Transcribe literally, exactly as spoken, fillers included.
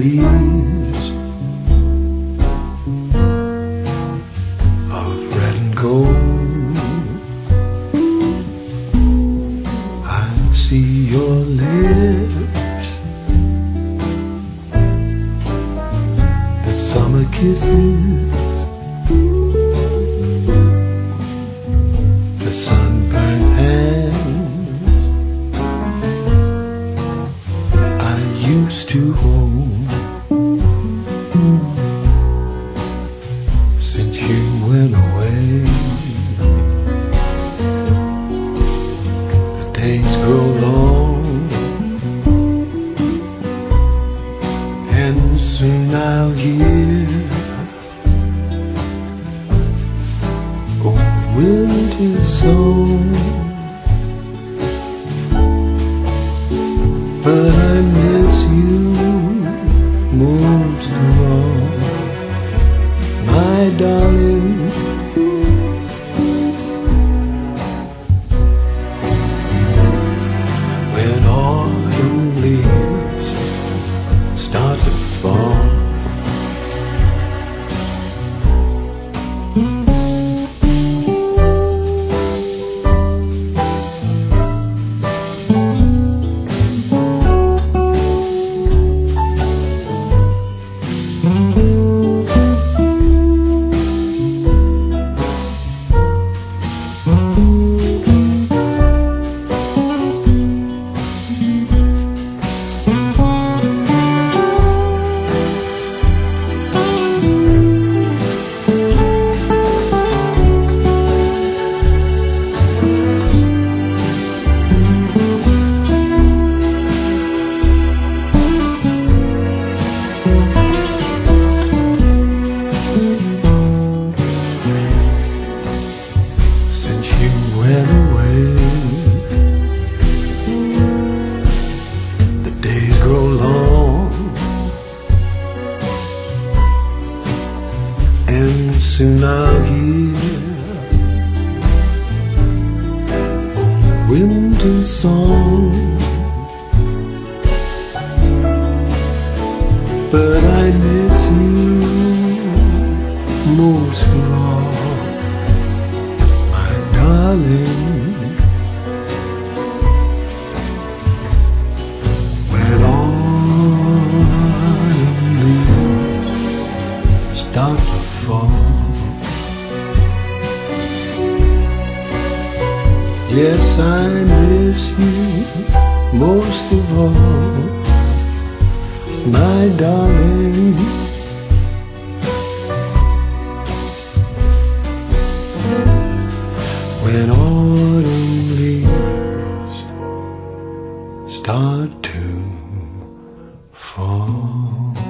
leaves of red and gold, I see your lips, the summer kisses, the sunburned hands I used to hold. Since you went away, the days grow long, and soon I'll hear a winter song. But I miss you most of all, my darling. When autumn leaves start to fall, went away, the days grow long, and soon I'll hear a winter song. But I miss you most of all, darling. When autumn leaves start to fall, yes, I miss you most of all, my darling. When autumn leaves start to fall.